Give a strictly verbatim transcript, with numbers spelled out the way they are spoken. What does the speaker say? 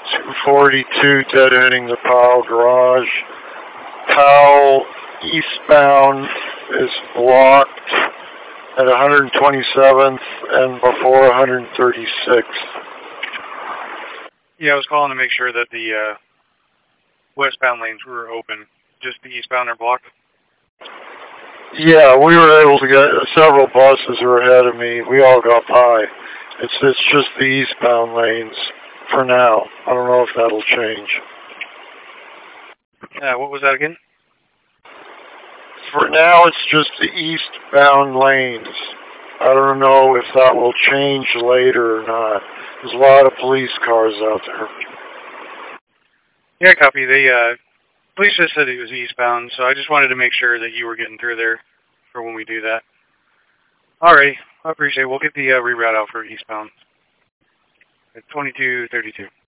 two forty-two dead-ending the Powell garage. Powell eastbound is blocked at one hundred twenty-seventh and before one hundred thirty-sixth. Yeah, I was calling to make sure that the uh, westbound lanes were open. Just the eastbound are blocked? Yeah, we were able to get several buses were ahead of me. We all got by. It's it's just the eastbound lanes for now. I don't know if that'll change. Uh, what was that again? For now, it's just the eastbound lanes. I don't know if that will change later or not. There's a lot of police cars out there. Yeah, copy. They, uh, police just said it was eastbound, so I just wanted to make sure that you were getting through there for when we do that. Alrighty, I appreciate it. We'll get the uh, reroute out for eastbound at twenty-two thirty-two.